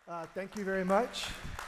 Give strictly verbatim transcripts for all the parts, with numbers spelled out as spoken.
Uh, thank you very much.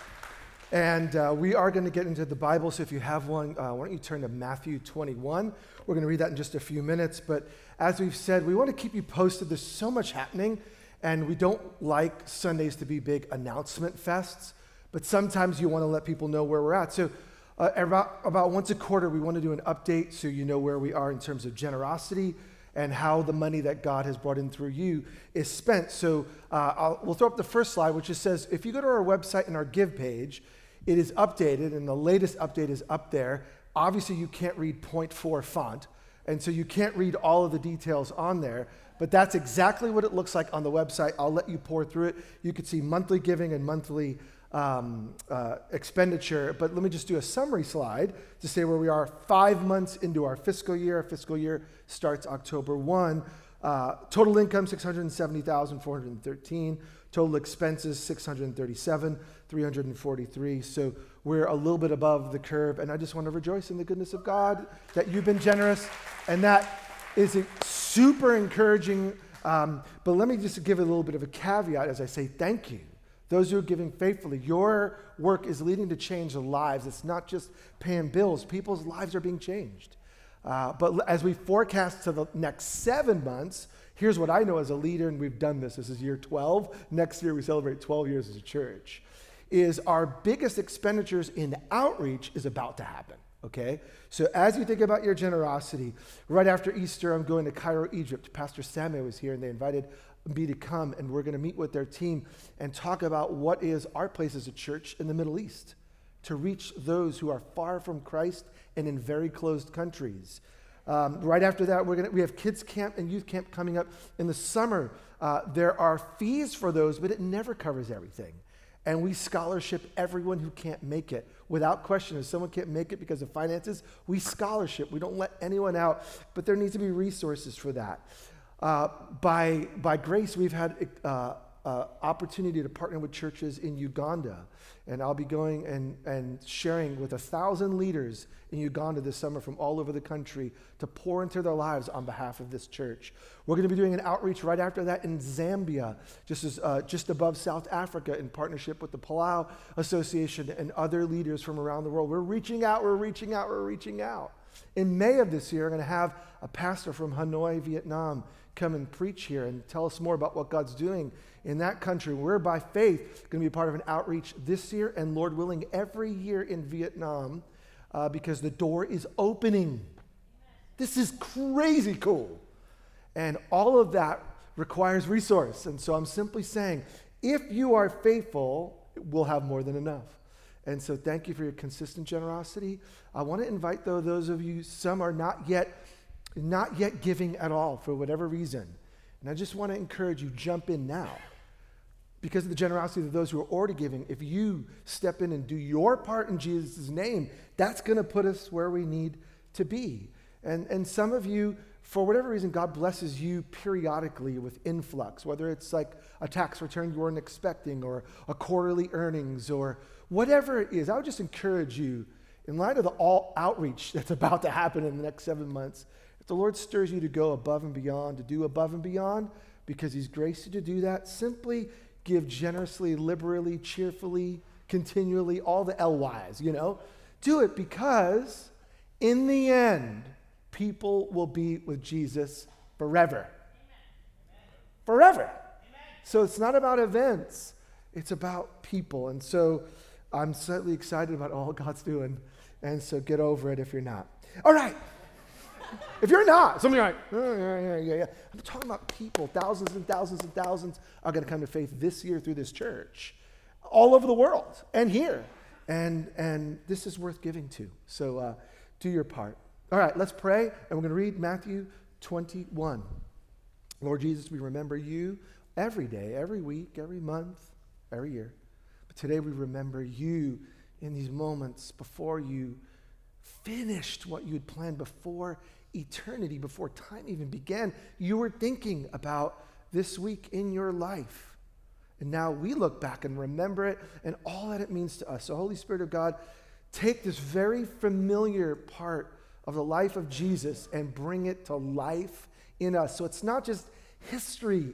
And uh, we are going to get into the Bible, so if you have one, uh, why don't you turn to Matthew twenty-one. We're going to read that in just a few minutes, but as we've said, we want to keep you posted. There's so much happening, and we don't like Sundays to be big announcement fests, but sometimes you want to let people know where we're at. So uh, about, about once a quarter, we want to do an update so you know where we are in terms of generosity and how the money that God has brought in through you is spent. So uh, I'll, we'll throw up the first slide, which just says, if you go to our website and our give page, it is updated, and the latest update is up there. Obviously, you can't read point four font, and so you can't read all of the details on there, but that's exactly what it looks like on the website. I'll let you pour through it. You can see monthly giving and monthly um, uh, expenditure, but let me just do a summary slide to say where we are five months into our fiscal year. Our fiscal year starts October first. Uh, total income, six hundred seventy thousand four hundred thirteen. Total expenses, six hundred thirty-seven thousand three hundred forty-three. So we're a little bit above the curve, and I just want to rejoice in the goodness of God that you've been generous, and that is a super encouraging. Um, but let me just give a little bit of a caveat as I say thank you. Those who are giving faithfully, your work is leading to change of lives. It's not just paying bills. People's lives are being changed. Uh, but as we forecast to the next seven months, here's what I know as a leader, and we've done this. This is year twelve. Next year, we celebrate twelve years as a church, is our biggest expenditures in outreach is about to happen, okay? So as you think about your generosity, right after Easter, I'm going to Cairo, Egypt. Pastor Samuel was here, and they invited me to come, and we're going to meet with their team and talk about what is our place as a church in the Middle East to reach those who are far from Christ and in very closed countries. Um, right after that, we're gonna we have kids camp and youth camp coming up in the summer. Uh, there are fees for those, but it never covers everything. And we scholarship everyone who can't make it. Without question, if someone can't make it because of finances, we scholarship. We don't let anyone out, but there needs to be resources for that. Uh, by, by grace, we've had uh, uh, opportunity to partner with churches in Uganda. And I'll be going and, and sharing with a thousand leaders in Uganda this summer from all over the country to pour into their lives on behalf of this church. We're going to be doing an outreach right after that in Zambia, just as uh, just above South Africa, in partnership with the Palau Association and other leaders from around the world. We're reaching out, we're reaching out, we're reaching out. In May of this year, I'm going to have a pastor from Hanoi, Vietnam, come and preach here and tell us more about what God's doing in that country. We're, by faith, going to be part of an outreach this year and, Lord willing, every year in Vietnam uh, because the door is opening. This is crazy cool. And all of that requires resource. And so I'm simply saying, if you are faithful, we'll have more than enough. And so thank you for your consistent generosity. I want to invite, though, those of you, some are not yet not yet giving at all for whatever reason. And I just want to encourage you, jump in now. Because of the generosity of those who are already giving, if you step in and do your part in Jesus' name, that's going to put us where we need to be. And, and some of you, for whatever reason, God blesses you periodically with influx, whether it's like a tax return you weren't expecting or a quarterly earnings or whatever it is. I would just encourage you, in light of the all outreach that's about to happen in the next seven months, if the Lord stirs you to go above and beyond, to do above and beyond, because he's graced you to do that, simply give generously, liberally, cheerfully, continually, all the L Ys, you know. Do it because in the end, people will be with Jesus forever. Amen. Forever. Amen. So it's not about events. It's about people. And so I'm slightly excited about all God's doing. And so get over it if you're not. All right. If you're not, some of you are like, oh, yeah, yeah, yeah, yeah. I'm talking about people. Thousands and thousands and thousands are going to come to faith this year through this church, all over the world and here. And and this is worth giving to. So uh, do your part. All right, let's pray, and we're going to read Matthew twenty-one. Lord Jesus, we remember you every day, every week, every month, every year. But today we remember you in these moments before you finished what you had planned before eternity, before time even began. You were thinking about this week in your life. And now we look back and remember it and all that it means to us. So Holy Spirit of God, take this very familiar part of the life of Jesus and bring it to life in us. So it's not just history,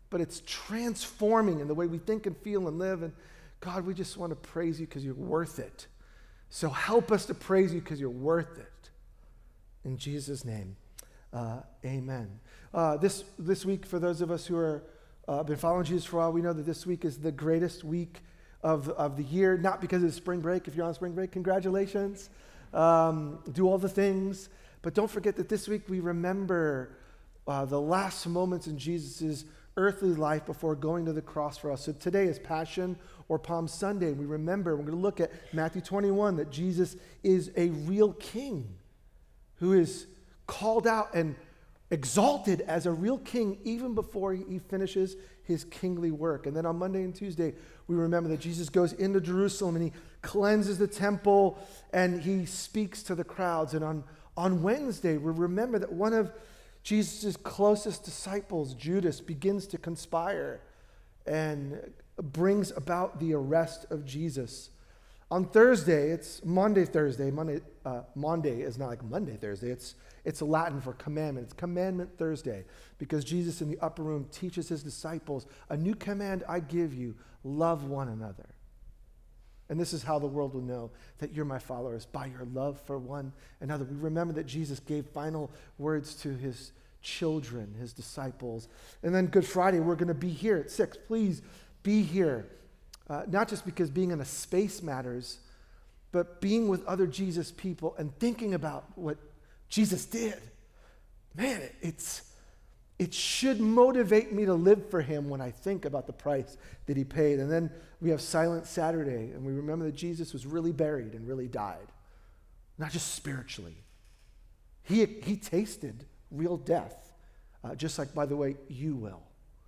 but it's transforming in the way we think and feel and live. And God, we just want to praise you because you're worth it. So help us to praise you because you're worth it. In Jesus' name, uh, amen. Uh, this, this week, for those of us who are uh, been following Jesus for a while, we know that this week is the greatest week of, of the year, not because it's spring break. If you're on spring break, congratulations. Um, do all the things. But don't forget that this week we remember uh, the last moments in Jesus' earthly life before going to the cross for us. So today is Passion or Palm Sunday. We remember, we're going to look at Matthew twenty-one, that Jesus is a real king who is called out and exalted as a real king even before he finishes his kingly work. And then on Monday and Tuesday, we remember that Jesus goes into Jerusalem and he cleanses the temple and he speaks to the crowds. And on, on Wednesday, we remember that one of Jesus' closest disciples, Judas, begins to conspire and brings about the arrest of Jesus. On Thursday, it's Monday, Thursday. Monday, uh, Monday is not like Monday, Thursday. It's it's Latin for commandment. It's Commandment Thursday, because Jesus in the upper room teaches his disciples, a new command I give you, love one another. And this is how the world will know that you're my followers, by your love for one another. We remember that Jesus gave final words to his children, his disciples. And then Good Friday, we're going to be here at six. Please be here. Uh, not just because being in a space matters, but being with other Jesus people and thinking about what Jesus did. Man, it, it's it should motivate me to live for him when I think about the price that he paid. And then we have Silent Saturday, and we remember that Jesus was really buried and really died. Not just spiritually. He, he tasted real death, uh, just like, by the way, you will.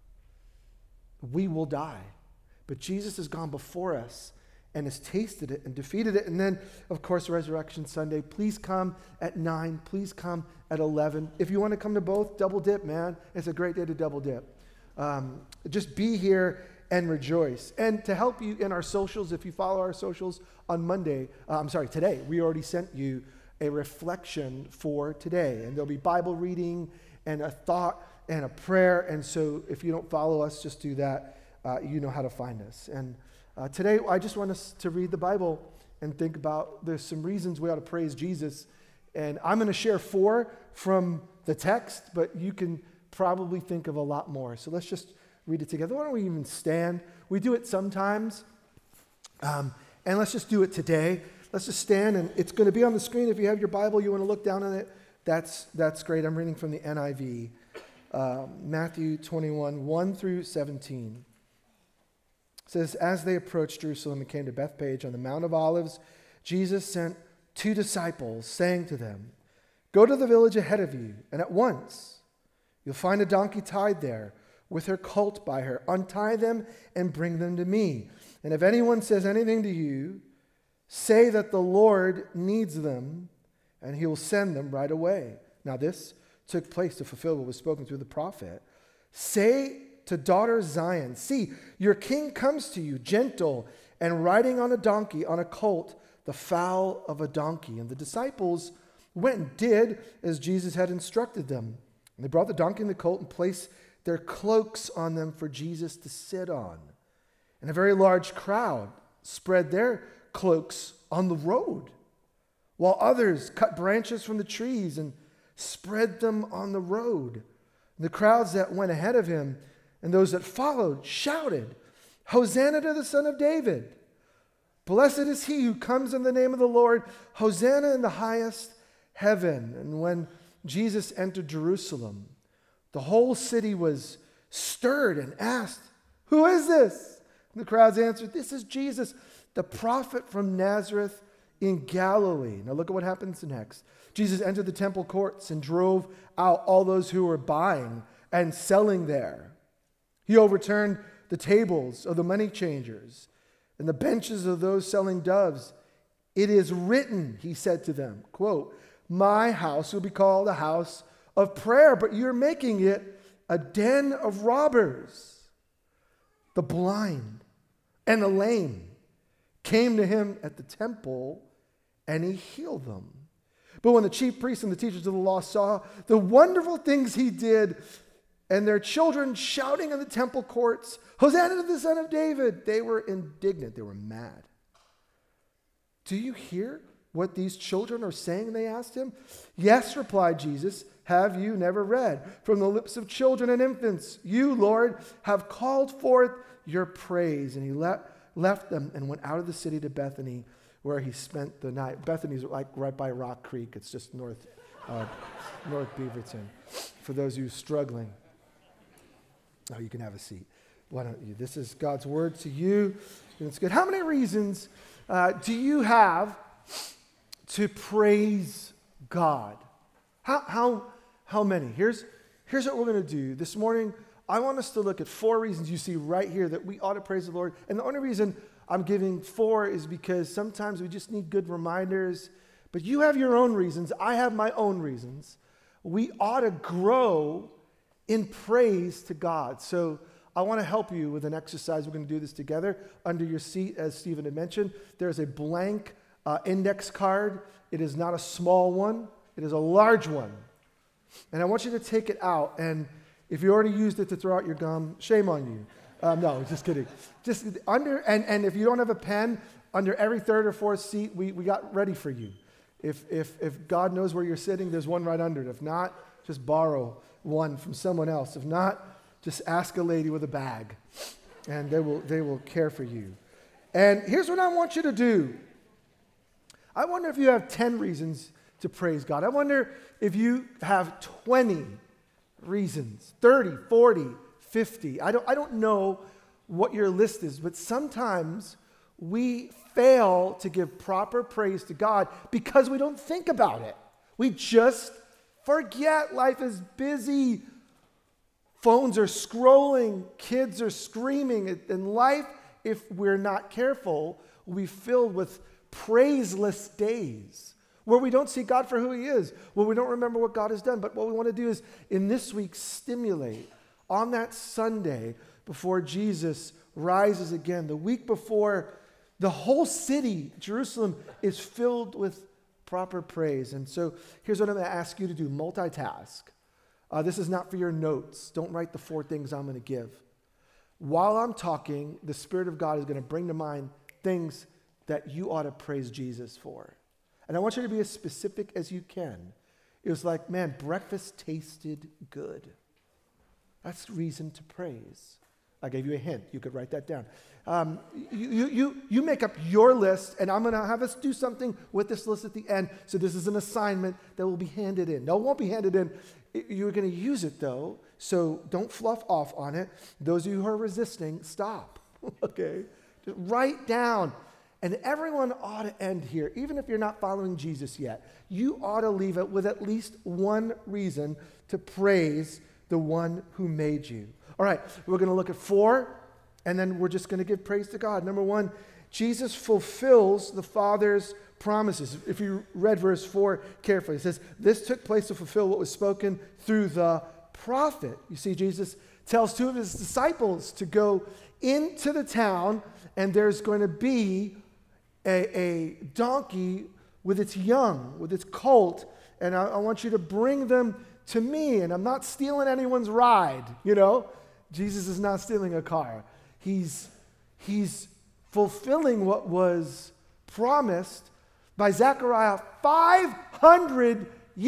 We will die. But Jesus has gone before us and has tasted it and defeated it. And then, of course, Resurrection Sunday. Please come at nine. Please come at eleven. If you want to come to both, double dip, man. It's a great day to double dip. Um, just be here and rejoice. And to help you in our socials, if you follow our socials on Monday, uh, I'm sorry, today, we already sent you a reflection for today. And there'll be Bible reading and a thought and a prayer. And so if you don't follow us, just do that. Uh, you know how to find us. And uh, today, I just want us to read the Bible and think about, there's some reasons we ought to praise Jesus. And I'm going to share four from the text, but you can probably think of a lot more. So let's just read it together. Why don't we even stand? We do it sometimes. Um, and let's just do it today. Let's just stand, and it's going to be on the screen. If you have your Bible, you want to look down on it, that's, that's great. I'm reading from the N I V. Uh, Matthew twenty-one, one through seventeen. It says, as they approached Jerusalem and came to Bethphage on the Mount of Olives, Jesus sent two disciples, saying to them, go to the village ahead of you, and at once you'll find a donkey tied there with her colt by her. Untie them and bring them to me. And if anyone says anything to you, say that the Lord needs them, and he will send them right away. Now this took place to fulfill what was spoken through the prophet. Say to daughter Zion, see, your king comes to you, gentle and riding on a donkey, on a colt, the foal of a donkey. And the disciples went and did as Jesus had instructed them. And they brought the donkey and the colt and placed their cloaks on them for Jesus to sit on. And a very large crowd spread their cloaks on the road, while others cut branches from the trees and spread them on the road. And the crowds that went ahead of him and those that followed shouted, Hosanna to the Son of David. Blessed is he who comes in the name of the Lord. Hosanna in the highest heaven. And when Jesus entered Jerusalem, the whole city was stirred and asked, who is this? And the crowds answered, this is Jesus, the prophet from Nazareth in Galilee. Now look at what happens next. Jesus entered the temple courts and drove out all those who were buying and selling there. He overturned the tables of the money changers and the benches of those selling doves. It is written, he said to them, quote, my house will be called a house of prayer, but you're making it a den of robbers. The blind and the lame came to him at the temple, and he healed them. But when the chief priests and the teachers of the law saw the wonderful things he did, and their children shouting in the temple courts, Hosanna to the Son of David. They were indignant. They were mad. Do you hear what these children are saying? They asked him. Yes, replied Jesus. Have you never read? From the lips of children and infants, you, Lord, have called forth your praise. And he le- left them and went out of the city to Bethany, where he spent the night. Bethany's like right by Rock Creek. It's just north, uh, North Beaverton. For those of you struggling, oh, you can have a seat. Why don't you? This is God's word to you, and it's good. How many reasons uh, do you have to praise God? How how how many? Here's here's what we're going to do this morning. I want us to look at four reasons you see right here that we ought to praise the Lord. And the only reason I'm giving four is because sometimes we just need good reminders. But you have your own reasons. I have my own reasons. We ought to grow in praise to God. So I want to help you with an exercise. We're going to do this together. Under your seat, as Stephen had mentioned, there's a blank uh, index card. It is not a small one. It is a large one. And I want you to take it out. And if you already used it to throw out your gum, shame on you. Um, no, just kidding. Just under, and, and if you don't have a pen, under every third or fourth seat, we, we got ready for you. If, if, if God knows where you're sitting, there's one right under it. If not, just borrow one from someone else. If not, just ask a lady with a bag, and they will, they will care for you. And here's what I want you to do. I wonder if you have ten reasons to praise God. I wonder if you have twenty reasons, thirty, forty, fifty. I don't, I don't know what your list is, but sometimes we fail to give proper praise to God because we don't think about it. We just forget. Life is busy. Phones are scrolling. Kids are screaming. And life, if we're not careful, will be filled with praiseless days where we don't see God for who he is, where we don't remember what God has done. But what we want to do is, in this week, stimulate on that Sunday before Jesus rises again, the week before the whole city, Jerusalem, is filled with proper praise. And so here's what I'm going to ask you to do. Multitask. Uh, this is not for your notes. Don't write the four things I'm going to give. While I'm talking, the Spirit of God is going to bring to mind things that you ought to praise Jesus for. And I want you to be as specific as you can. It was like, man, breakfast tasted good. That's reason to praise. I gave you a hint. You could write that down. Um, you, you, you make up your list, and I'm going to have us do something with this list at the end. So this is an assignment that will be handed in. No, it won't be handed in. You're going to use it, though, so don't fluff off on it. Those of you who are resisting, stop, okay? Just write down. And everyone ought to end here, even if you're not following Jesus yet. You ought to leave it with at least one reason to praise the one who made you. All right, we're going to look at four, and then we're just going to give praise to God. Number one, Jesus fulfills the Father's promises. If you read verse four carefully, it says, this took place to fulfill what was spoken through the prophet. You see, Jesus tells two of his disciples to go into the town, and there's going to be a, a donkey with its young, with its colt, and I, I want you to bring them to me, and I'm not stealing anyone's ride, you know? Jesus is not stealing a car. He's, he's fulfilling what was promised by Zechariah five hundred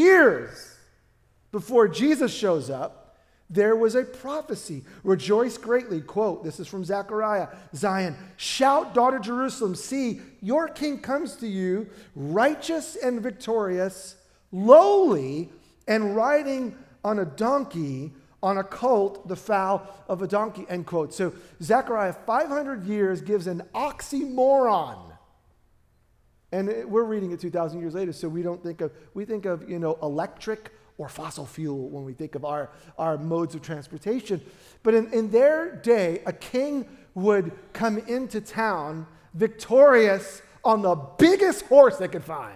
years before Jesus shows up. There was a prophecy. Rejoice greatly. Quote, this is from Zechariah. Zion, shout, daughter Jerusalem, see, your king comes to you, righteous and victorious, lowly, and riding on a donkey, on a colt, the foal of a donkey, end quote. So Zechariah, five hundred years, gives an oxymoron. And it, we're reading it two thousand years later, so we don't think of, we think of, you know, electric or fossil fuel when we think of our, our modes of transportation. But in, in their day, a king would come into town victorious on the biggest horse they could find.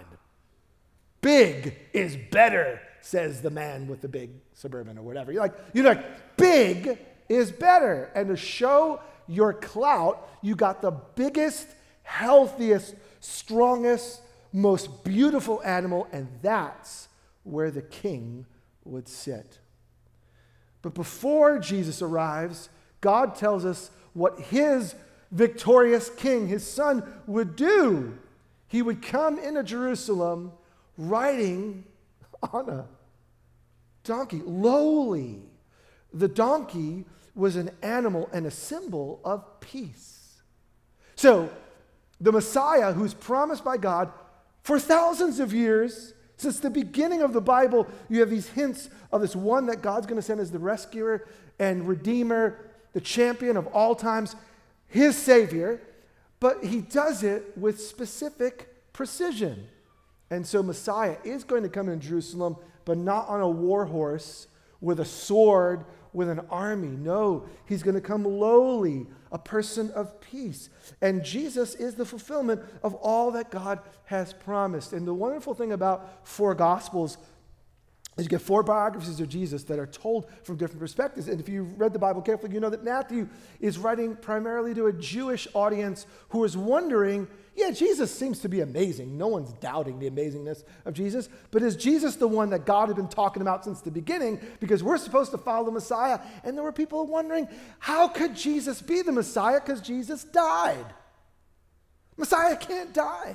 Big is better, says the man with the big Suburban or whatever. You're like, you're like, big is better. And to show your clout, you got the biggest, healthiest, strongest, most beautiful animal, and that's where the king would sit. But before Jesus arrives, God tells us what his victorious king, his son, would do. He would come into Jerusalem riding on a donkey, lowly. The donkey was an animal and a symbol of peace. So, the Messiah, who's promised by God for thousands of years, since the beginning of the Bible, you have these hints of this one that God's going to send as the rescuer and redeemer, the champion of all times, his Savior, but he does it with specific precision. And so Messiah is going to come in Jerusalem, but not on a war horse with a sword, with an army. No, he's going to come lowly, a person of peace. And Jesus is the fulfillment of all that God has promised. And the wonderful thing about four Gospels is you get four biographies of Jesus that are told from different perspectives. And if you read the Bible carefully, you know that Matthew is writing primarily to a Jewish audience who is wondering, yeah, Jesus seems to be amazing. No one's doubting the amazingness of Jesus. But is Jesus the one that God had been talking about since the beginning? Because we're supposed to follow the Messiah. And there were people wondering, how could Jesus be the Messiah? Because Jesus died. Messiah can't die.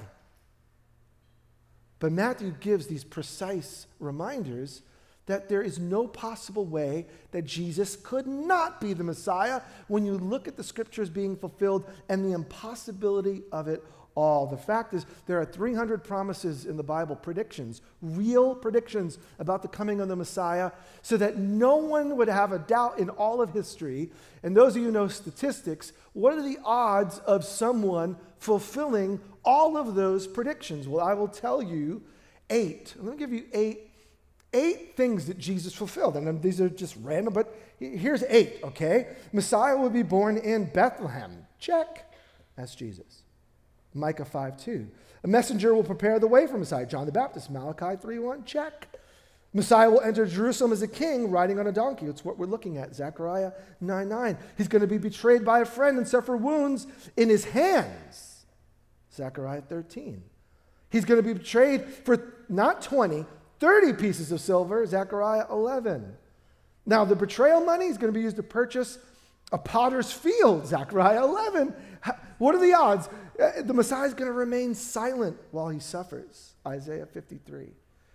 But Matthew gives these precise reminders that there is no possible way that Jesus could not be the Messiah when you look at the scriptures being fulfilled and the impossibility of it all. The fact is, there are three hundred promises in the Bible, predictions, real predictions about the coming of the Messiah, so that no one would have a doubt in all of history. And those of you who know statistics, what are the odds of someone fulfilling all of those predictions? Well, I will tell you eight. I'm going to give you eight, eight things that Jesus fulfilled. And these are just random, but here's eight, okay? Messiah will be born in Bethlehem. Check. That's Jesus. Micah five two. A messenger will prepare the way for Messiah. John the Baptist. Malachi three one. Check. Messiah will enter Jerusalem as a king riding on a donkey. That's what we're looking at. Zechariah nine nine. He's going to be betrayed by a friend and suffer wounds in his hands. Zechariah thirteen. He's going to be betrayed for not twenty, thirty pieces of silver. Zechariah eleven. Now, the betrayal money is going to be used to purchase a potter's field. Zechariah eleven. What are the odds? The Messiah is going to remain silent while he suffers. Isaiah fifty-three.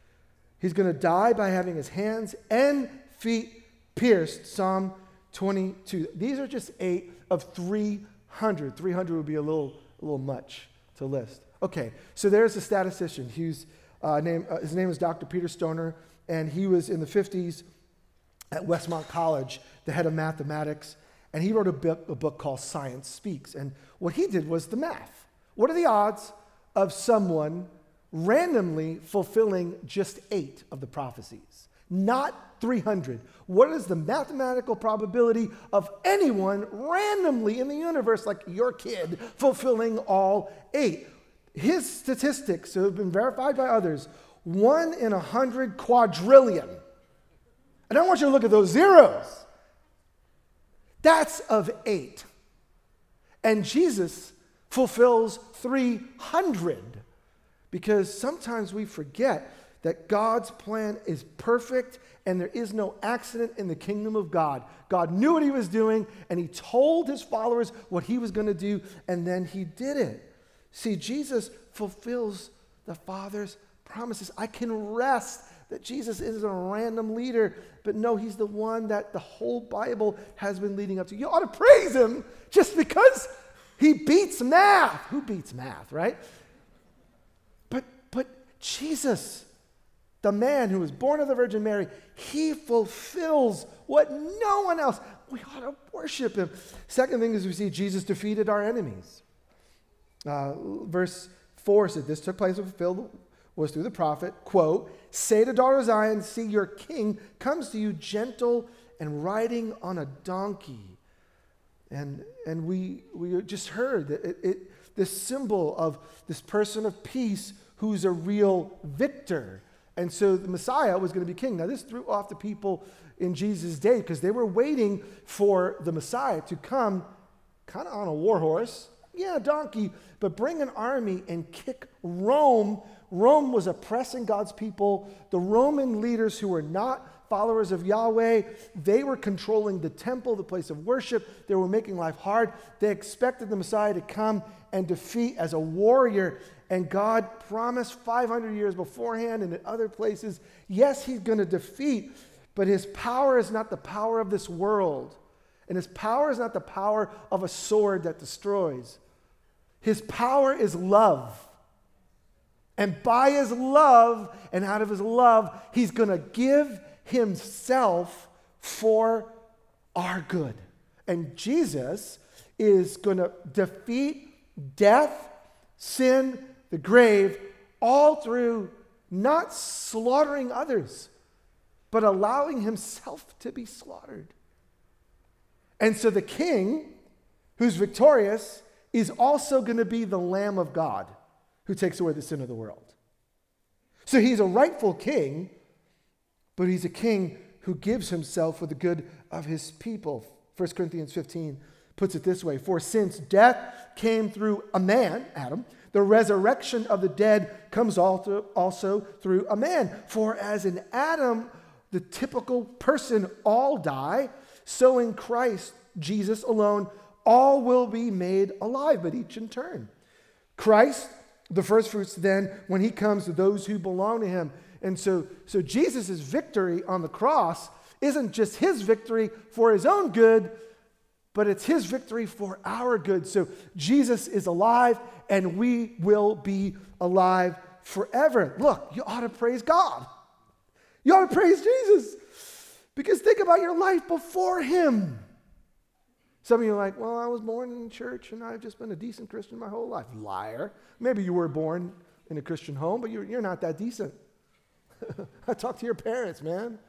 He's going to die by having his hands and feet pierced. Psalm twenty-two. These are just eight of three hundred. three hundred would be a little, a little much to list. Okay, so there's a statistician. He's, uh, name, uh, his name is Doctor Peter Stoner, and he was in the fifties at Westmont College, the head of mathematics, and he wrote a book, a book called Science Speaks. And what he did was the math. What are the odds of someone randomly fulfilling just eight of the prophecies? Not three hundred. What is the mathematical probability of anyone randomly in the universe, like your kid, fulfilling all eight? His statistics have been verified by others. One in a hundred quadrillion. And I want you to look at those zeros. That's of eight. And Jesus fulfills three hundred. Because sometimes we forget that God's plan is perfect and there is no accident in the kingdom of God. God knew what he was doing and he told his followers what he was going to do, and then he did it. See, Jesus fulfills the Father's promises. I can rest that Jesus isn't a random leader, but no, he's the one that the whole Bible has been leading up to. You ought to praise him just because he beats math. Who beats math, right? But, but Jesus, the man who was born of the Virgin Mary, he fulfills what no one else. We ought to worship him. Second thing is we see Jesus defeated our enemies. Uh, verse four said, this took place and fulfilled was through the prophet, quote, say to daughter Zion, see your king comes to you gentle and riding on a donkey. And and we we just heard that it, it this symbol of this person of peace who's a real victor. And so the Messiah was going to be king. Now this threw off the people in Jesus' day because they were waiting for the Messiah to come kind of on a war horse. Yeah, a donkey, but bring an army and kick Rome. Rome was oppressing God's people. The Roman leaders who were not followers of Yahweh. They were controlling the temple, the place of worship. They were making life hard. They expected the Messiah to come and defeat as a warrior. And God promised five hundred years beforehand and in other places, yes, he's going to defeat, but his power is not the power of this world. And his power is not the power of a sword that destroys. His power is love. And by his love, and out of his love, he's going to give himself for our good. And Jesus is going to defeat death, sin, the grave, all through not slaughtering others, but allowing himself to be slaughtered. And so the king, who's victorious, is also going to be the Lamb of God who takes away the sin of the world. So he's a rightful king, but he's a king who gives himself for the good of his people. First Corinthians fifteen puts it this way: for since death came through a man, Adam, the resurrection of the dead comes also through a man. For as in Adam, the typical person, all die, so in Christ Jesus alone, all will be made alive, but each in turn. Christ, the first fruits, then, when he comes to those who belong to him. And so, so Jesus' victory on the cross isn't just his victory for his own good, but it's his victory for our good. So Jesus is alive, and we will be alive forever. Look, you ought to praise God. You ought to praise Jesus. Because think about your life before him. Some of you are like, well, I was born in church and I've just been a decent Christian my whole life. Liar. Maybe you were born in a Christian home, but you're, you're not that decent. I talk to your parents, man.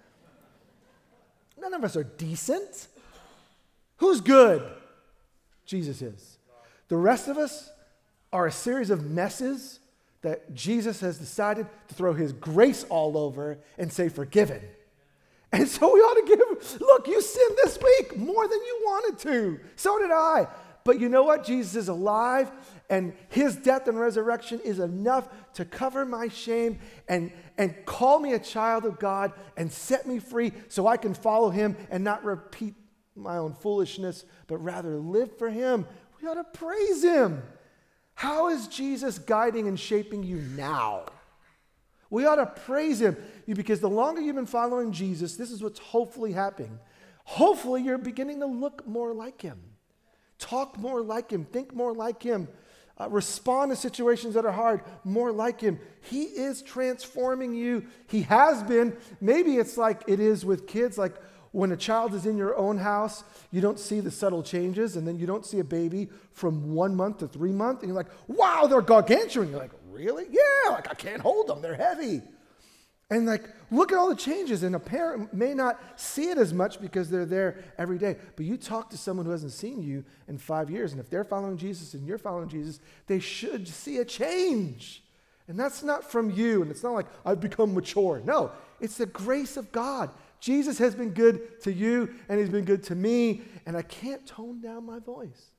None of us are decent. Who's good? Jesus is. The rest of us are a series of messes that Jesus has decided to throw his grace all over and say, forgiven. And so we ought to give, look, you sinned this week more than you wanted to. So did I. But you know what? Jesus is alive, and his death and resurrection is enough to cover my shame and, and call me a child of God and set me free so I can follow him and not repeat my own foolishness, but rather live for him. We ought to praise him. How is Jesus guiding and shaping you now? We ought to praise him, because the longer you've been following Jesus, this is what's hopefully happening. Hopefully you're beginning to look more like him, talk more like him, think more like him, uh, respond to situations that are hard more like him. He is transforming you. He has been. Maybe it's like it is with kids, like when a child is in your own house, you don't see the subtle changes, and then you don't see a baby from one month to three months, and you're like, wow, they're gargantuan. You're like, really? Yeah, like I can't hold them. They're heavy. And like, look at all the changes. And a parent may not see it as much because they're there every day. But you talk to someone who hasn't seen you in five years, and if they're following Jesus and you're following Jesus, they should see a change. And that's not from you. And it's not like I've become mature. No, it's the grace of God. Jesus has been good to you, and he's been good to me. And I can't tone down my voice.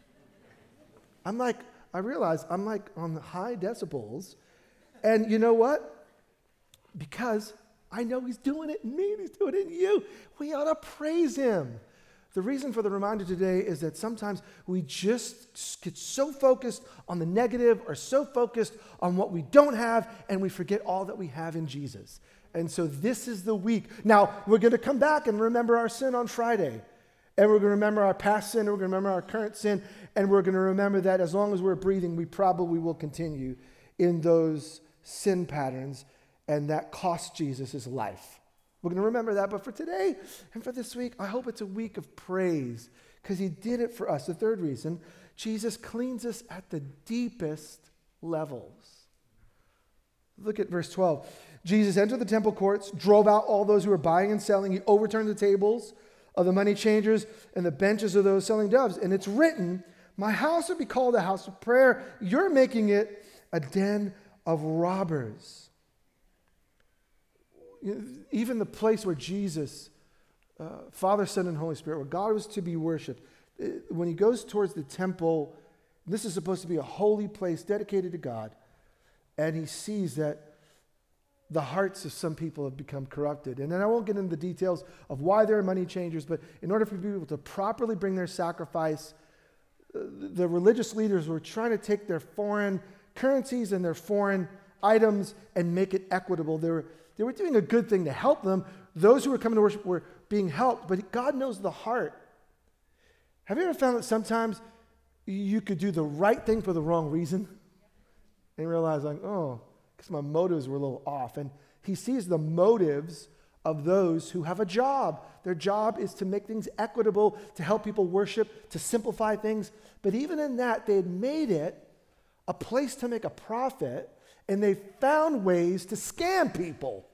I'm like, I realize I'm like on the high decibels. And you know what? Because I know he's doing it in me and he's doing it in you. We ought to praise him. The reason for the reminder today is that sometimes we just get so focused on the negative or so focused on what we don't have, and we forget all that we have in Jesus. And so this is the week. Now, we're going to come back and remember our sin on Friday. And we're going to remember our past sin, and we're going to remember our current sin, and we're going to remember that as long as we're breathing, we probably will continue in those sin patterns, and that cost Jesus his life. We're going to remember that, but for today and for this week, I hope it's a week of praise, because he did it for us. The third reason, Jesus cleans us at the deepest levels. Look at verse twelve. Jesus entered the temple courts, drove out all those who were buying and selling. He overturned the tables of the money changers and the benches of those selling doves. And it's written, my house would be called a house of prayer. You're making it a den of robbers. Even the place where Jesus, uh, Father, Son, and Holy Spirit, where God was to be worshipped, when he goes towards the temple, this is supposed to be a holy place dedicated to God, and he sees that the hearts of some people have become corrupted. And then I won't get into the details of why they're money changers, but in order for people to properly bring their sacrifice, uh, the religious leaders were trying to take their foreign currencies and their foreign items and make it equitable. They were, they were doing a good thing to help them. Those who were coming to worship were being helped, but God knows the heart. Have you ever found that sometimes you could do the right thing for the wrong reason and realize, like, oh, because my motives were a little off? And he sees the motives of those who have a job. Their job is to make things equitable, to help people worship, to simplify things. But even in that, they had made it a place to make a profit, and they found ways to scam people.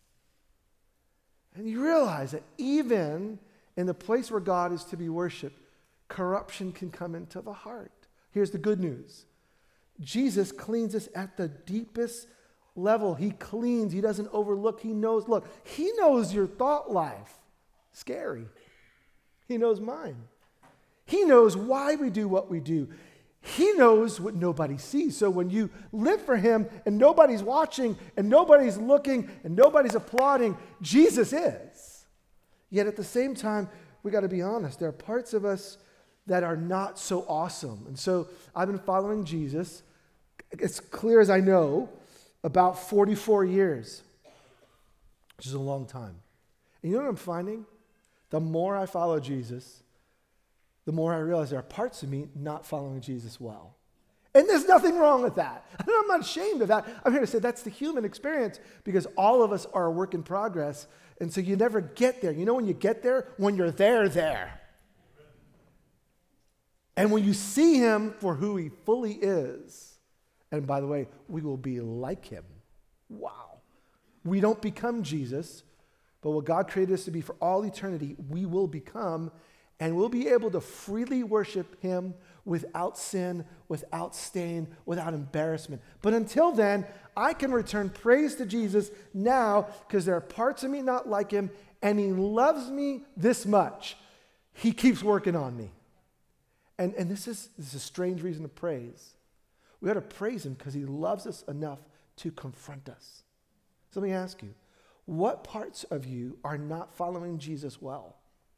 And you realize that even in the place where God is to be worshiped, corruption can come into the heart. Here's the good news. Jesus cleans us at the deepest level. He cleans. He doesn't overlook. He knows. Look, he knows your thought life. Scary. He knows mine. He knows why we do what we do. He knows what nobody sees. So when you live for him and nobody's watching and nobody's looking and nobody's applauding, Jesus is. Yet at the same time, we got to be honest. There are parts of us that are not so awesome. And so I've been following Jesus, as clear as I know, about forty-four years, which is a long time. And you know what I'm finding? The more I follow Jesus, the more I realize there are parts of me not following Jesus well. And there's nothing wrong with that. And I'm not ashamed of that. I'm here to say that's the human experience, because all of us are a work in progress. And so you never get there. You know when you get there? When you're there, there. And when you see him for who he fully is, and by the way, we will be like him. Wow. We don't become Jesus, but what God created us to be for all eternity, we will become, and we'll be able to freely worship him without sin, without stain, without embarrassment. But until then, I can return praise to Jesus now because there are parts of me not like him, and he loves me this much. He keeps working on me. And, and this is, this is a strange reason to praise. We ought to praise him because he loves us enough to confront us. So let me ask you, what parts of you are not following Jesus well?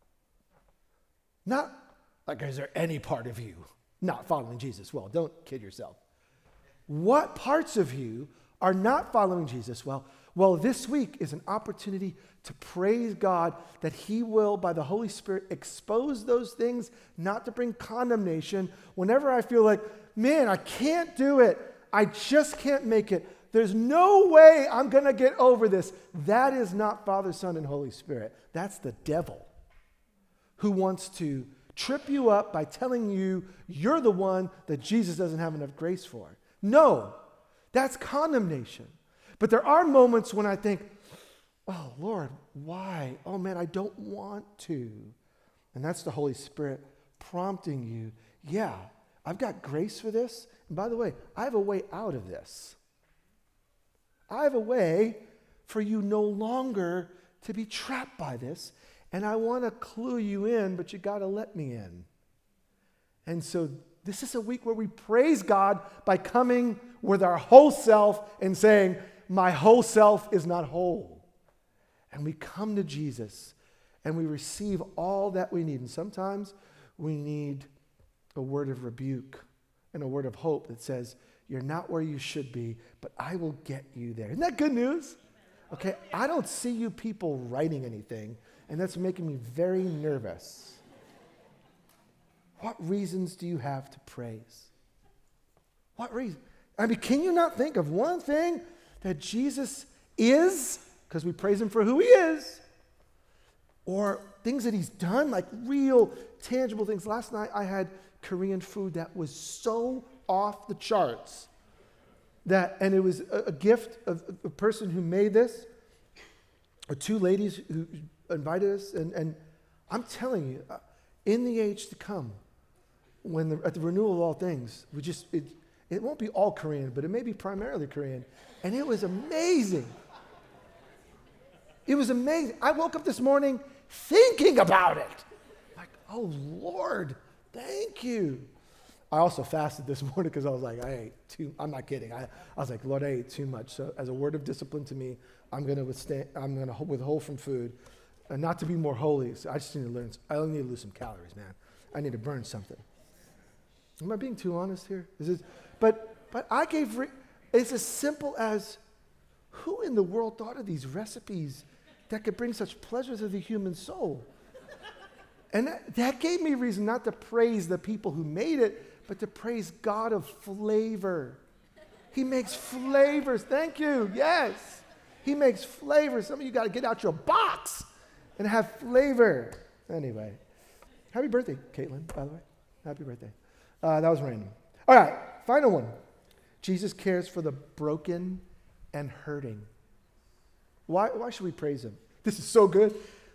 Not like, is there any part of you not following Jesus well? Don't kid yourself. What parts of you are not following Jesus well? Well, this week is an opportunity to praise God that he will, by the Holy Spirit, expose those things, not to bring condemnation. Whenever I feel like, man, I can't do it, I just can't make it, there's no way I'm going to get over this. That is not Father, Son, and Holy Spirit. That's the devil who wants to trip you up by telling you you're the one that Jesus doesn't have enough grace for. No, that's condemnation. But there are moments when I think, oh, Lord, why? Oh, man, I don't want to. And that's the Holy Spirit prompting you, yeah, I've got grace for this. And by the way, I have a way out of this. I have a way for you no longer to be trapped by this. And I want to clue you in, but you got to let me in. And so this is a week where we praise God by coming with our whole self and saying, my whole self is not whole. And we come to Jesus and we receive all that we need. And sometimes we need a word of rebuke and a word of hope that says, you're not where you should be, but I will get you there. Isn't that good news? Okay, I don't see you people writing anything, and that's making me very nervous. What reasons do you have to praise? What reason? I mean, can you not think of one thing that Jesus is, because we praise him for who he is, or things that he's done, like real tangible things? Last night I had Korean food that was so off the charts that, and it was a, a gift of a person who made this, or two ladies who invited us, and, and I'm telling you, uh, in the age to come, when the, at the renewal of all things, we just, it, it won't be all Korean, but it may be primarily Korean. And it was amazing. It was amazing. I woke up this morning thinking about it. Like, oh, Lord, thank you. I also fasted this morning because I was like, I ate too, I'm not kidding. I, I was like, Lord, I ate too much. So as a word of discipline to me, I'm going to withstand, I'm going to withhold from food, and not to be more holy. So I just need to learn, I only need to lose some calories, man. I need to burn something. Am I being too honest here? Is it, but, but I gave, re- it's as simple as, who in the world thought of these recipes that could bring such pleasure to the human soul? And that, that gave me reason not to praise the people who made it, but to praise God of flavor. He makes flavors. Thank you. Yes. He makes flavors. Some of you got to get out your box and have flavor. Anyway, happy birthday, Caitlin, by the way. Happy birthday. Uh, that was random. All right, final one. Jesus cares for the broken and hurting. Why, why should we praise him? This is so good.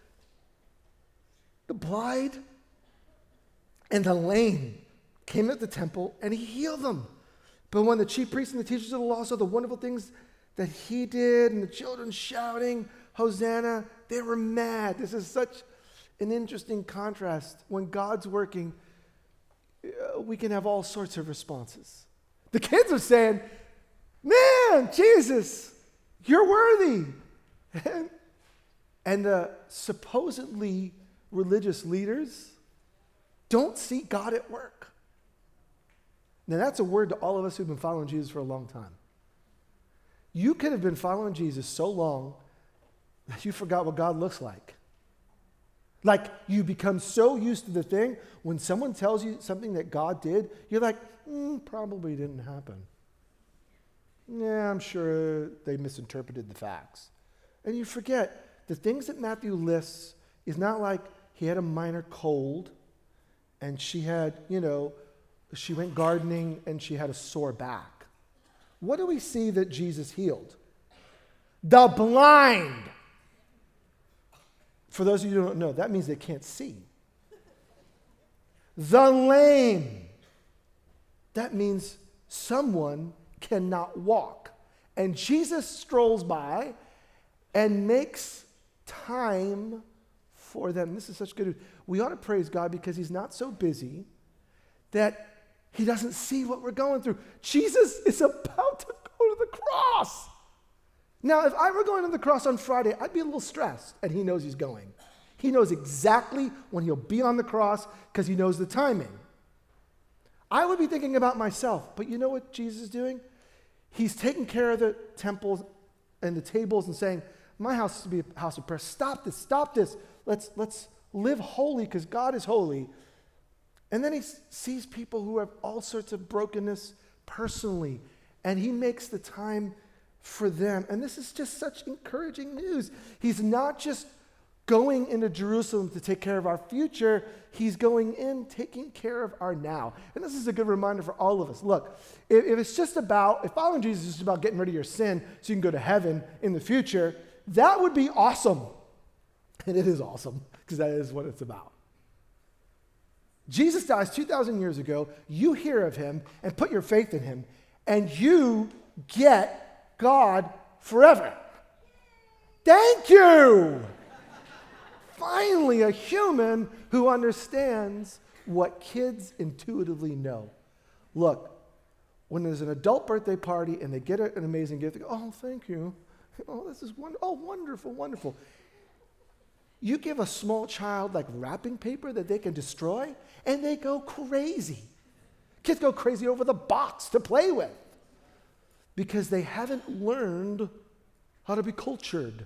The blind and the lame came at the temple and he healed them. But when the chief priests and the teachers of the law saw the wonderful things that he did and the children shouting, Hosanna, they were mad. This is such an interesting contrast. When God's working, uh, we can have all sorts of responses. The kids are saying, man, Jesus, you're worthy. And, and the supposedly religious leaders don't see God at work. Now that's a word to all of us who've been following Jesus for a long time. You could have been following Jesus so long that you forgot what God looks like. Like you become so used to the thing, when someone tells you something that God did, you're like, mm, probably didn't happen. Yeah, I'm sure they misinterpreted the facts. And you forget, the things that Matthew lists is not like he had a minor cold and she had, you know, she went gardening and she had a sore back. What do we see that Jesus healed? The blind. For those of you who don't know, that means they can't see. The lame. That means someone cannot walk. And Jesus strolls by and makes time for them. This is such good news. We ought to praise God because he's not so busy that he doesn't see what we're going through. Jesus is about to go to the cross. Now, if I were going to the cross on Friday, I'd be a little stressed, and he knows he's going. He knows exactly when he'll be on the cross because he knows the timing. I would be thinking about myself, but you know what Jesus is doing? He's taking care of the temples and the tables and saying, my house is to be a house of prayer. Stop this, stop this. Let's, let's live holy because God is holy. And then he sees people who have all sorts of brokenness personally, and he makes the time for them. And this is just such encouraging news. He's not just going into Jerusalem to take care of our future, he's going in taking care of our now. And this is a good reminder for all of us. Look, if, if it's just about, if following Jesus is just about getting rid of your sin so you can go to heaven in the future, that would be awesome. And it is awesome, because that is what it's about. Jesus dies two thousand years ago, you hear of him and put your faith in him, and you get God forever. Thank you! Finally, a human who understands what kids intuitively know. Look, when there's an adult birthday party and they get an amazing gift, they go, oh, thank you. Oh, this is wonderful. Oh, wonderful, wonderful. You give a small child like wrapping paper that they can destroy, and they go crazy. Kids go crazy over the box to play with because they haven't learned how to be cultured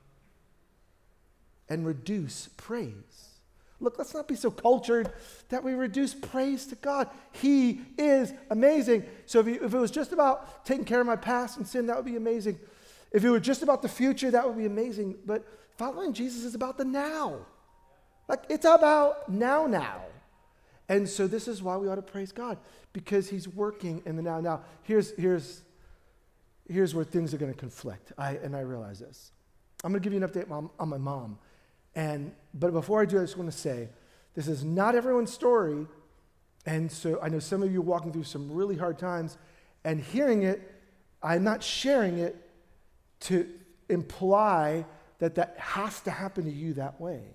and reduce praise. Look, let's not be so cultured that we reduce praise to God. He is amazing. So if, you, if it was just about taking care of my past and sin, that would be amazing. If it were just about the future, that would be amazing. But following Jesus is about the now. Like, it's about now, now. And so this is why we ought to praise God, because he's working in the now. Now, here's, here's, here's where things are going to conflict, I, and I realize this. I'm going to give you an update on, on my mom. And but before I do, I just want to say, this is not everyone's story. And so I know some of you are walking through some really hard times, and hearing it, I'm not sharing it to imply that that has to happen to you that way,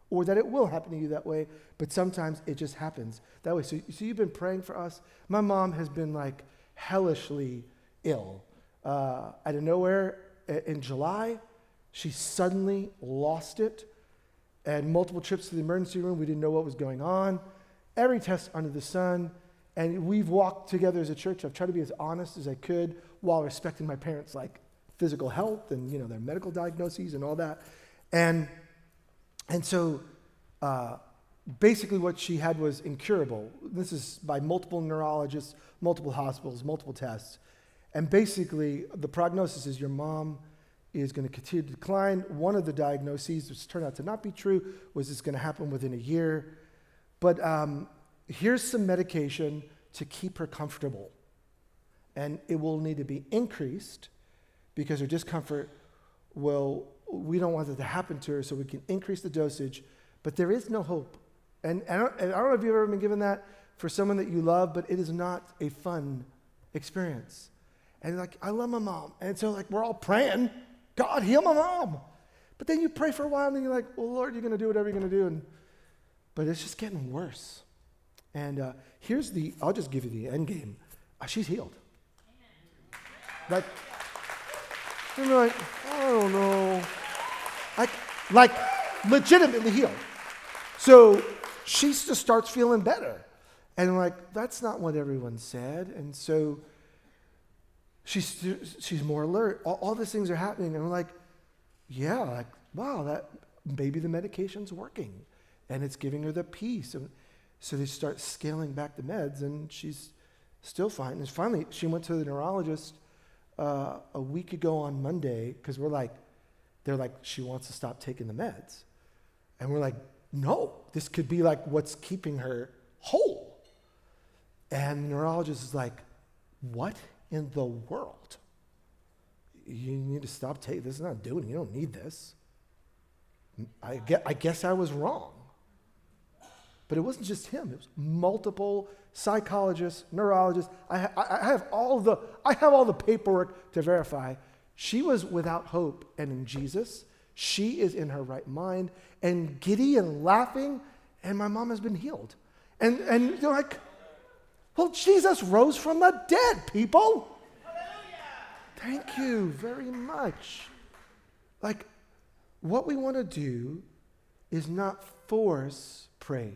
or that it will happen to you that way, but sometimes it just happens that way. So, so you've been praying for us. My mom has been like hellishly ill. Uh, out of nowhere, in July, she suddenly lost it. And multiple trips to the emergency room, we didn't know what was going on. Every test under the sun. And we've walked together as a church. I've tried to be as honest as I could while respecting my parents' like physical health and, you know, their medical diagnoses and all that. And and so uh, basically what she had was incurable. This is by multiple neurologists, multiple hospitals, multiple tests. And basically the prognosis is your mom is going to continue to decline. One of the diagnoses, which turned out to not be true, was it's going to happen within a year. But um, here's some medication to keep her comfortable. And it will need to be increased because her discomfort will, we don't want that to happen to her, so we can increase the dosage. But there is no hope. And, and I, don't, and I don't know if you've ever been given that for someone that you love, but it is not a fun experience. And like, I love my mom. And so like, we're all praying, God, heal my mom. But then you pray for a while and then you're like, well, Lord, you're going to do whatever you're going to do. And, but it's just getting worse. And uh, here's the, I'll just give you the end game. Uh, she's healed. Like, I'm like, I don't know. Like, like legitimately healed. So she just starts feeling better. And like, that's not what everyone said. And so She's she's more alert. All, all these things are happening, and we're like, yeah, like wow, that maybe the medication's working, and it's giving her the peace. And so they start scaling back the meds, and she's still fine. And finally, she went to the neurologist uh, a week ago on Monday because we're like, they're like, she wants to stop taking the meds, and we're like, no, this could be like what's keeping her whole. And the neurologist is like, what in the world? You need to stop taking this. Is not doing it. You don't need this. I guess, I guess I was wrong. But it wasn't just him. It was multiple psychologists, neurologists. I, I, I have all the I have all the paperwork to verify. She was without hope, and in Jesus, she is in her right mind and giddy and laughing, and my mom has been healed. And and they're like, well, Jesus rose from the dead, people. Hallelujah. Thank you very much. Like, what we want to do is not force praise,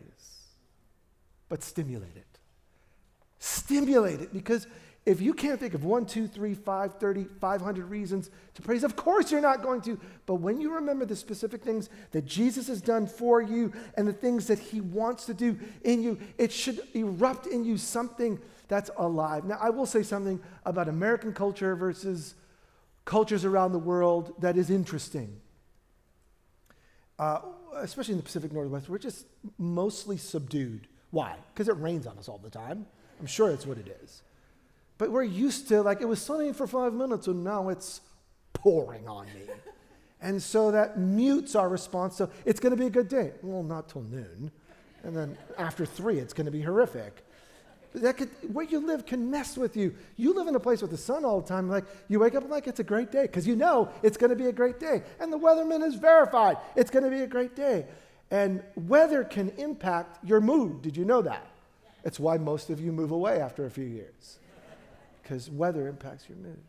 but stimulate it. Stimulate it, because if you can't think of one, two, three, five, thirty, five hundred reasons to praise, of course you're not going to. But when you remember the specific things that Jesus has done for you and the things that he wants to do in you, it should erupt in you something that's alive. Now, I will say something about American culture versus cultures around the world that is interesting. Uh, especially in the Pacific Northwest, we're just mostly subdued. Why? Because it rains on us all the time. I'm sure that's what it is. But we're used to, like, it was sunny for five minutes and now it's pouring on me. And so that mutes our response. So it's going to be a good day. Well, not till noon. And then after three, it's going to be horrific. That could, where you live can mess with you. You live in a place with the sun all the time. Like, you wake up and like, it's a great day because you know it's going to be a great day. And the weatherman has verified it's going to be a great day. And weather can impact your mood. Did you know that? It's why most of you move away after a few years. Because weather impacts your mood.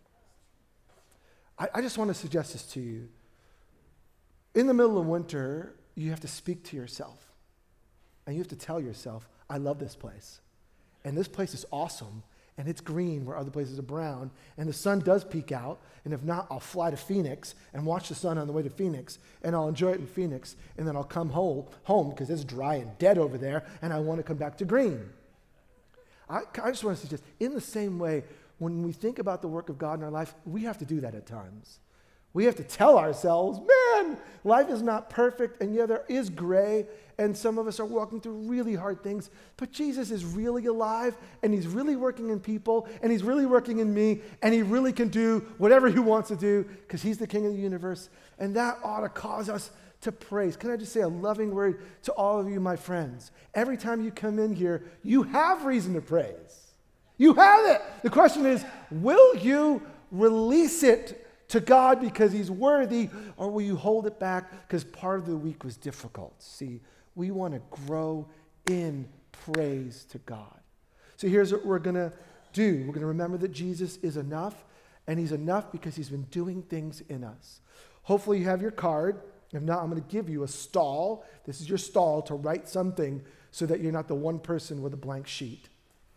I, I just want to suggest this to you. In the middle of winter, you have to speak to yourself. And you have to tell yourself, I love this place. And this place is awesome. And it's green where other places are brown. And the sun does peek out. And if not, I'll fly to Phoenix and watch the sun on the way to Phoenix. And I'll enjoy it in Phoenix. And then I'll come home home because it's dry and dead over there. And I want to come back to green. I, I just want to suggest, in the same way, when we think about the work of God in our life, we have to do that at times. We have to tell ourselves, man, life is not perfect, and yeah, there is gray, and some of us are walking through really hard things, but Jesus is really alive, and he's really working in people, and he's really working in me, and he really can do whatever he wants to do, because he's the king of the universe, and that ought to cause us to praise. Can I just say a loving word to all of you, my friends? Every time you come in here, you have reason to praise. You have it. The question is, will you release it to God because he's worthy, or will you hold it back because part of the week was difficult? See, we want to grow in praise to God. So here's what we're going to do. We're going to remember that Jesus is enough, and he's enough because he's been doing things in us. Hopefully you have your card. If not, I'm going to give you a stall. This is your stall to write something so that you're not the one person with a blank sheet.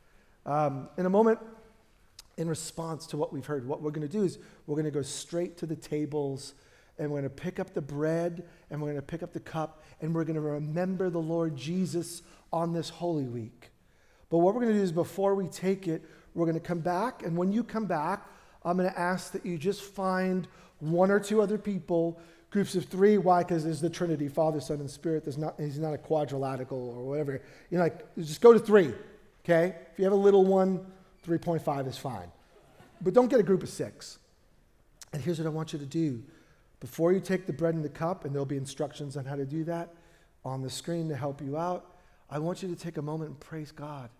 Um, in a moment, in response to what we've heard, what we're going to do is we're going to go straight to the tables, and we're going to pick up the bread, and we're going to pick up the cup, and we're going to remember the Lord Jesus on this Holy Week. But what we're going to do is before we take it, we're going to come back, and when you come back, I'm going to ask that you just find one or two other people, groups of three. Why? Because there's the Trinity, Father, Son, and Spirit. There's not, he's not a quadrilateral or whatever. You know, like, just go to three, okay? If you have a little one, three point five is fine. But don't get a group of six. And here's what I want you to do. Before you take the bread and the cup, and there'll be instructions on how to do that on the screen to help you out, I want you to take a moment and praise God.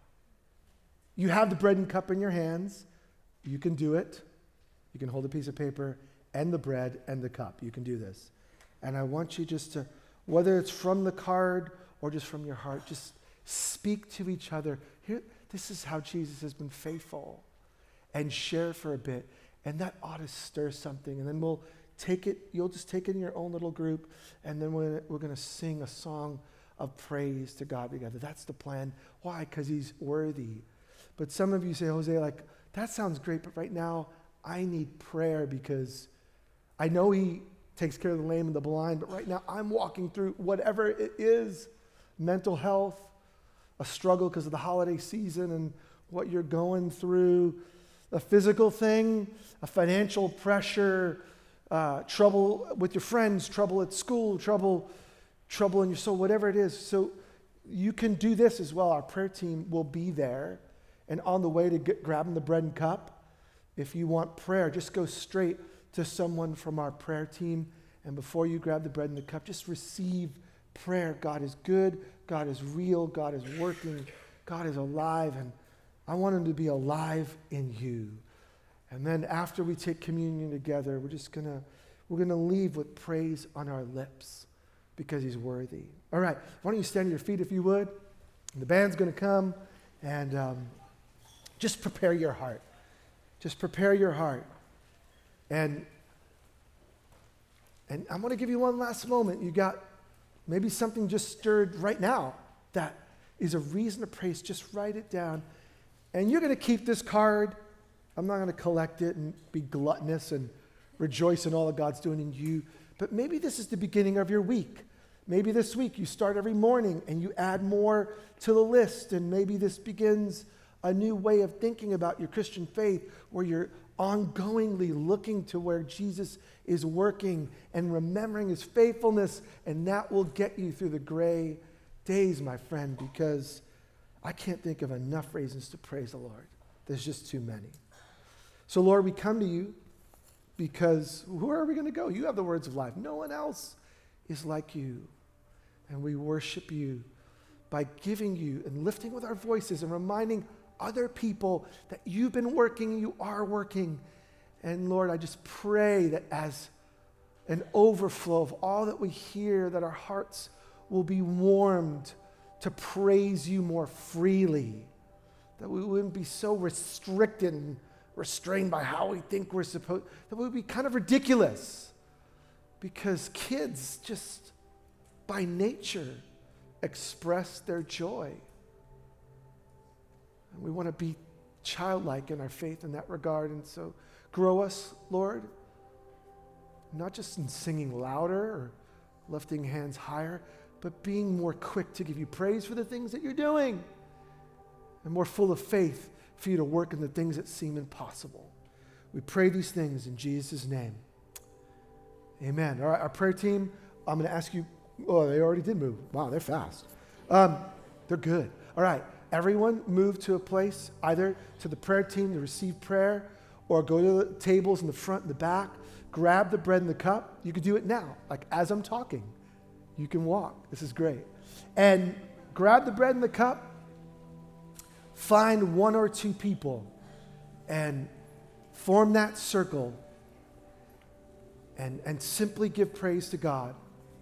You have the bread and cup in your hands. You can do it. You can hold a piece of paper and the bread and the cup. You can do this. And I want you just to, whether it's from the card or just from your heart, just speak to each other. Here, this is how Jesus has been faithful. And share for a bit. And that ought to stir something. And then we'll take it, you'll just take it in your own little group, and then we're, we're going to sing a song of praise to God together. That's the plan. Why? Because he's worthy. But some of you say, Jose, like, that sounds great, but right now I need prayer because I know he takes care of the lame and the blind, but right now I'm walking through whatever it is, mental health, a struggle because of the holiday season and what you're going through, a physical thing, a financial pressure, uh, trouble with your friends, trouble at school, trouble, trouble in your soul, whatever it is. So you can do this as well. Our prayer team will be there. And on the way to get, grabbing the bread and cup, if you want prayer, just go straight to someone from our prayer team. And before you grab the bread and the cup, just receive prayer. God is good. God is real. God is working. God is alive. And I want him to be alive in you. And then after we take communion together, we're just gonna we're gonna leave with praise on our lips because he's worthy. All right, why don't you stand on your feet if you would? And the band's gonna come, and um, just prepare your heart. Just prepare your heart. And and I'm gonna give you one last moment. You got maybe something just stirred right now that is a reason to praise. Just write it down. And you're going to keep this card. I'm not going to collect it and be gluttonous and rejoice in all that God's doing in you. But maybe this is the beginning of your week. Maybe this week you start every morning and you add more to the list. And maybe this begins a new way of thinking about your Christian faith where you're ongoingly looking to where Jesus is working and remembering his faithfulness. And that will get you through the gray days, my friend, because I can't think of enough reasons to praise the Lord. There's just too many. So, Lord, we come to you because where are we going to go? You have the words of life. No one else is like you. And we worship you by giving you and lifting with our voices and reminding other people that you've been working, you are working. And, Lord, I just pray that as an overflow of all that we hear, that our hearts will be warmed to praise you more freely, that we wouldn't be so restricted and restrained by how we think we're supposed, that we would be kind of ridiculous because kids just by nature express their joy. And we want to be childlike in our faith in that regard. And so grow us, Lord, not just in singing louder or lifting hands higher, but being more quick to give you praise for the things that you're doing and more full of faith for you to work in the things that seem impossible. We pray these things in Jesus' name. Amen. All right, our prayer team, I'm going to ask you, oh, they already did move. Wow, they're fast. Um, they're good. All right, everyone move to a place, either to the prayer team to receive prayer or go to the tables in the front and the back, grab the bread and the cup. You can do it now, like as I'm talking. You can walk. This is great. And grab the bread and the cup. Find one or two people and form that circle and, and simply give praise to God.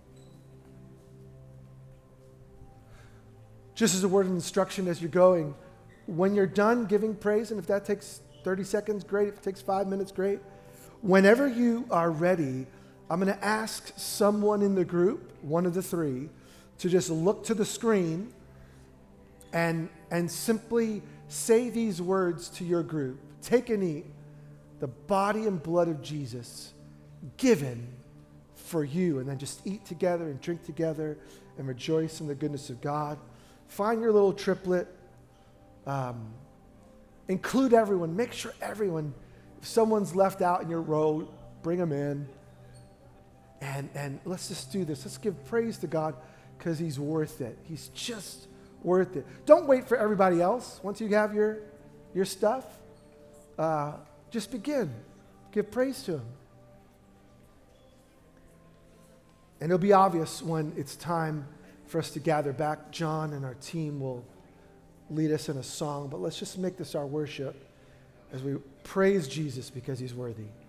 Just as a word of instruction as you're going, when you're done giving praise, and if that takes thirty seconds, great. If it takes five minutes, great. Whenever you are ready, I'm going to ask someone in the group, one of the three, to just look to the screen and, and simply say these words to your group. Take and eat the body and blood of Jesus given for you. And then just eat together and drink together and rejoice in the goodness of God. Find your little triplet. Um, include everyone. Make sure everyone, if someone's left out in your row, bring them in. And, and let's just do this. Let's give praise to God because he's worth it. He's just worth it. Don't wait for everybody else. Once you have your, your stuff, uh, just begin. Give praise to him. And it'll be obvious when it's time for us to gather back. John and our team will lead us in a song, but let's just make this our worship as we praise Jesus because he's worthy.